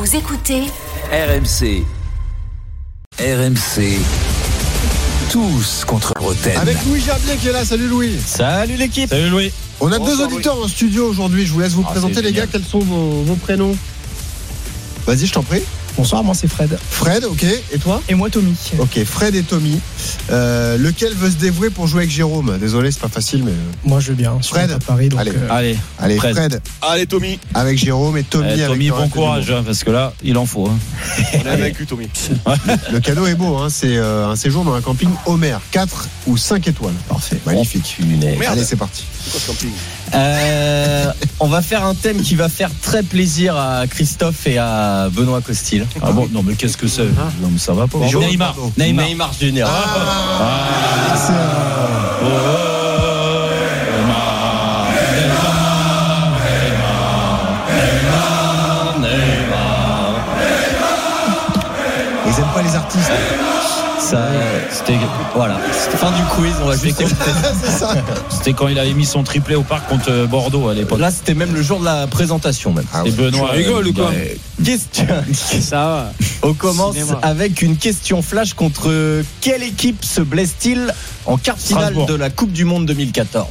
Vous écoutez RMC. RMC. Tous contre Roten. Avec Louis Gerbier qui est là. Salut Louis. Salut l'équipe. Salut Louis. On a deux auditeurs en studio aujourd'hui. Je vous laisse vous présenter les gars. Quels sont vos prénoms? Vas-y, je t'en prie. Bonsoir, moi c'est Fred. Fred, ok. Et toi? Et moi Tommy. Ok, Fred et Tommy. Lequel veut se dévouer pour jouer avec Jérôme? Désolé, c'est pas facile, mais. Moi je veux bien. Fred. À Paris, donc, allez, Fred. Allez Tommy. Avec Jérôme et Tommy. Avec Tommy, bon courage, parce que là, il en faut. On a vaincu Tommy. Le cadeau est beau, hein. C'est un séjour dans un camping Homer, 4 ou 5 étoiles. Parfait. Magnifique. Allez, c'est parti. C'est quoi ce camping? On va faire un thème qui va faire très plaisir à Christophe et à Benoît Costil. Ah bon, non mais qu'est-ce que c'est? Non mais ça va pas. Neymar Junior. Ils aiment pas les artistes. C'était Fin du quiz, on va juste écouter. C'était quand il avait mis son triplé au parc contre Bordeaux à l'époque. Là, c'était même le jour de la présentation même. Ah Et ouais. Benoît rigole ou quoi? Question. Ça va. On commence Cinéma. avec une question flash contre quelle équipe se blesse-t-il en quart finale Strasbourg. de la Coupe du Monde 2014?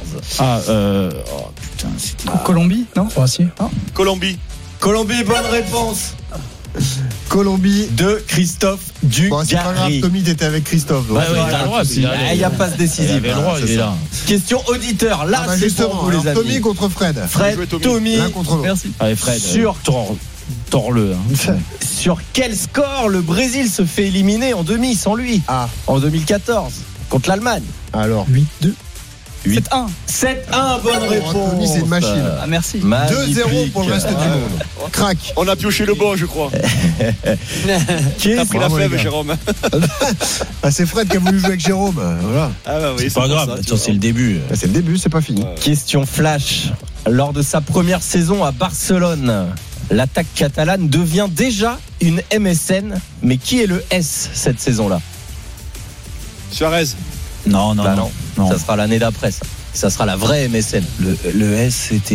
Putain, c'était. Colombie? Non, Croatie. Colombie. Colombie, bonne réponse Colombie. de Christophe Bon, c'est pas grave, Dugarry. Tommy, t'étais avec Christophe. donc. Ouais, t'as le droit. Il n'y a pas de Il décisive. avait le droit, il est là. Question auditeur. Là, Ah bah c'est justement, pour vous, les alors, amis. Tommy contre Fred. Fred, Jouez Tommy. Tommy. L'un contre l'autre. Merci. Allez Fred, Sur- torle. Sur quel score le Brésil se fait éliminer en demi sans lui Ah, en 2014 contre l'Allemagne? alors. 8-2. 7-1. 7-1 bonne réponse. Tommy, c'est une machine. Ah, merci. 2-0 pour le reste du monde. Crac. On a pioché le bon, je crois. T'as pris la Bravo, les fève, gars. Jérôme. Ah, c'est Fred qui a voulu jouer avec Jérôme. Voilà. Ah bah oui, C'est pas pour grave, ça, tu attends, vois. c'est le début. Ah, c'est le début, c'est pas fini. Question flash. Lors de sa première saison à Barcelone, l'attaque catalane devient déjà une MSN. Mais qui est le S cette saison-là? Suarez. Non. Bah non. Ça sera l'année d'après, ça. Ça sera la vraie MSN. Le S c'était.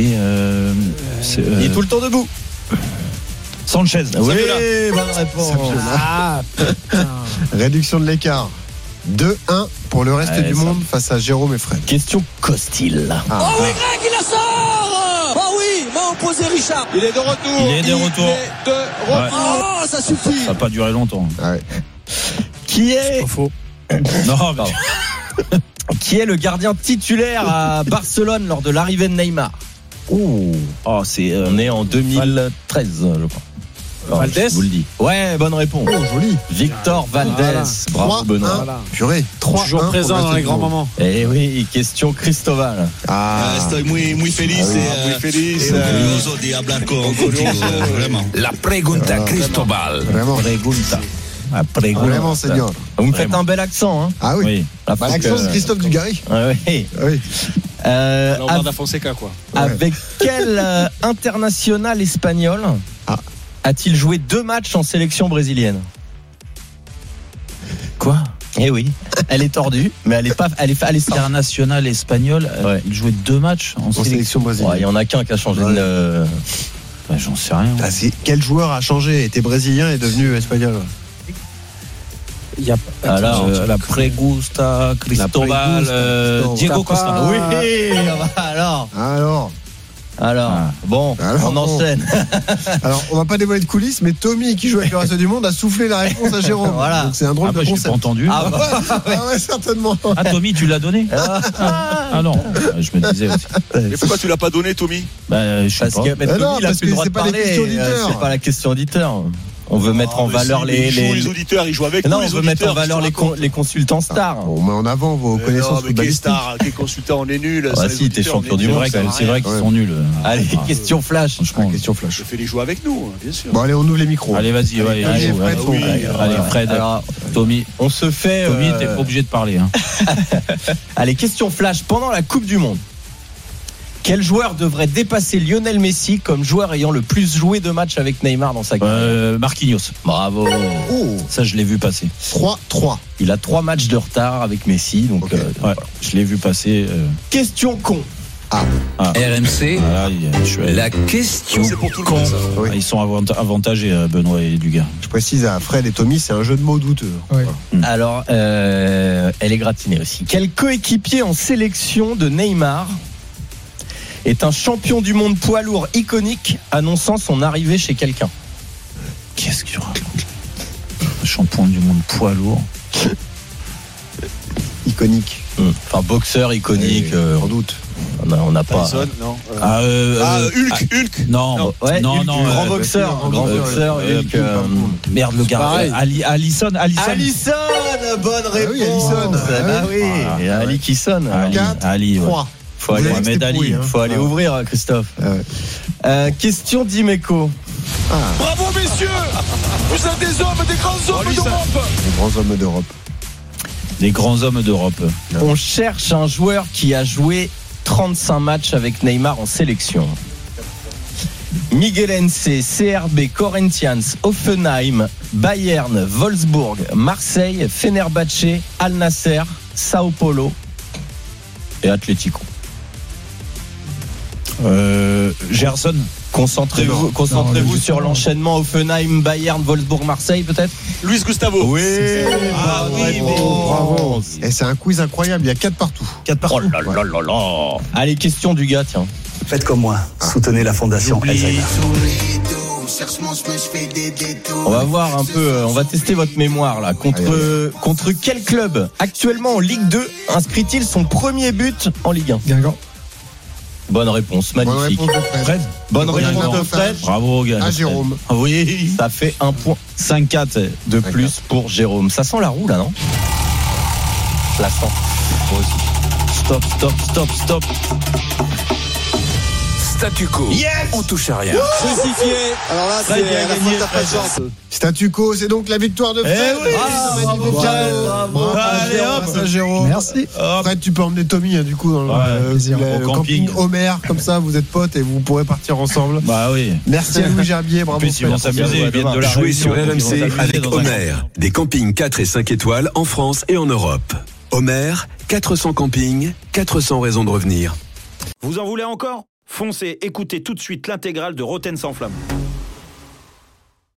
Il est tout le temps debout. Sanchez. Oui, bonne réponse. Ah, réduction de l'écart. 2-1 pour le reste Allez, du ça. monde face à Jérôme et Fred. Question Costil. Ah, Oh oui, Greg, il la sort. Oh oui, m'a opposé Richard. Il est de retour. Il est de retour. Oh, ça suffit. Ça n'a pas duré longtemps. ah ouais. Qui est Non, Pardon. Qui est le gardien titulaire à Barcelone lors de l'arrivée de Neymar? Oh, c'est on est en 2013, je crois. Valdés. Je vous le dis. Ouais, bonne réponse. Oh, joli. Victor Valdés. Bravo 3-1. Benoît. Purée. 3-1. Toujours pour présent le dans reste les du grands monde. moments. Eh oui, question Cristobal. Ah. Estoy muy feliz. Muy feliz. Orgulloso de hablar contigo, vraiment. La pregunta Cristobal. Vraiment. Pregunta. Vraiment, seigneur. Vous me faites un bel accent, hein? Ah oui. oui. Là, Bah, faut l'accent que- de Christophe Dugarry. Ah oui. Oui. Lambert Fonseca, quoi. Avec quel international espagnol Ah. a-t-il joué 2 matchs en sélection brésilienne? Quoi? Eh oui, elle est tordue, mais elle est simple. International espagnol. Ouais. Il jouait 2 matchs en En sélection. sélection Ouais, il brésilienne. y en a qu'un qui a changé Ouais. de. Ouais, j'en sais rien. Ah, quel joueur a changé, était brésilien et est devenu espagnol? Alors, La Pregusta, Cristobal, Cristobal. Diego Costa. oui, alors, Ah. bon, Alors, on bon. enchaîne. Alors, on va pas dévoiler de coulisses, mais Tommy, qui joue avec le reste du monde, a soufflé la réponse à Jérôme. Voilà. Donc c'est un drôle Après, de je n'ai pas concept. entendu. Ah, bah. Ah ouais, certainement. Ah, Tommy, tu l'as donné? Ah non, je me disais aussi. Et pourquoi tu l'as pas donné, Tommy? Je sais Parce pas. que mais Tommy, non, il a parce plus le que droit c'est de pas les parler. questions auditeurs. C'est pas la question auditeur. On veut mettre en valeur Les auditeurs, ils jouent avec Non, nous, on les veut mettre en auditeurs. valeur les consultants stars. On met en avant vos connaissances mais quel footballistiques. star, quel consultant, on est nul. Ah, si, t'es champion du C'est monde, vrai, ça, c'est vrai qu'ils sont nuls. Allez, question flash. Franchement. Question flash. Je fais les jouer avec nous, bien sûr. Bon, allez, on ouvre les micros. Allez, vas-y, ouais, Allez, joue, Fred, hein. oui, Allez, Fred, Alors, Tommy. on se fait. Tommy, t'es pas obligé de parler. Hein. Allez, question flash. Pendant la Coupe du Monde, quel joueur devrait dépasser Lionel Messi comme joueur ayant le plus joué de matchs avec Neymar dans sa carrière? Marquinhos. Bravo. Oh, Ça, je l'ai vu passer. 3-3. Il a 3 matchs de retard avec Messi. Donc, Ouais, je l'ai vu passer. question con. RMC, Voilà, la question C'est pour tout le con. monde, ça. Oui. Ils sont avantagés, Benoît et Dugas. Je précise à Fred et Tommy, c'est un jeu de mots douteux. Alors, elle est gratinée aussi. Quel coéquipier en sélection de Neymar est un champion du monde poids lourd iconique annonçant son arrivée chez quelqu'un? Qu'est-ce qu'il y aura? Champion du monde poids lourd. Iconique. Enfin, boxeur iconique. Sans doute. On n'a pas. Tyson, non. Hulk. Non, Ouais, non, Hulk, non. grand boxeur. Grand boxeur. Hulk, Merde, le gars. Pareil. Alisson. Allison, bonne réponse. oui, Alisson. Bah oui, et Ali qui sonne. Ali, ouais. 3. Faut aller, Vous avez Mohamed que c'était Ali, pourri, hein. faut aller ouvrir, Christophe. Question d'Imeco. Bravo messieurs. Vous êtes des hommes, des grands hommes d'Europe. Les grands hommes d'Europe. Des grands hommes d'Europe. On cherche un joueur qui a joué 35 matchs avec Neymar en sélection. Miguelense, CRB, Corinthians, Hoffenheim, Bayern, Wolfsburg, Marseille, Fenerbahçe, Al Nasser, Sao Paulo et Atlético. Gerson. Concentrez-vous sur l'enchaînement Hoffenheim, Bayern, Wolfsburg, Marseille peut-être. Luis Gustavo. Oui, Ah oui, Bravo. Et c'est un quiz incroyable, il y a 4 partout. 4 Oh partout. là là là là. Allez, question du gars, tiens. Faites comme moi, soutenez la fondation Alzheimer. On va voir un peu, on va tester votre mémoire là. Contre quel club actuellement en Ligue 2 inscrit-il son premier but en Ligue 1? Guingamp. Bonne réponse, Bonne magnifique. réponse de Fred. Bonne Rien réponse à de Fred. Bravo, gars. À Jérôme. Oui. Ça fait un point 5-4. de plus pour Jérôme. Ça sent la roue là, non? Je la sens. Moi aussi. Stop. Statu quo. On touche à rien. Crucifié. Alors là, Très bien c'est la gagné, faute à pas de chance. Statu quo, c'est donc la victoire de Fred. Eh oui. Bravo. Allez, hop. Jérôme. Merci. Fred, tu peux emmener Tommy du coup dans le Au camping camping. Homer, comme ça vous êtes potes et vous pourrez partir ensemble. Bah oui. Merci à Louis Gerbier, En bravo plus, ils vont Fred. s'amuser. Ils viennent de la Jouez sur Réunion, donc ils vont RMC s'amuser avec dans un Homer. Des campings 4 et 5 étoiles en France et en Europe. Homer, 400 campings, 400 raisons de revenir. Vous en voulez encore ? Foncez, écoutez tout de suite l'intégrale de Rotten sans flamme.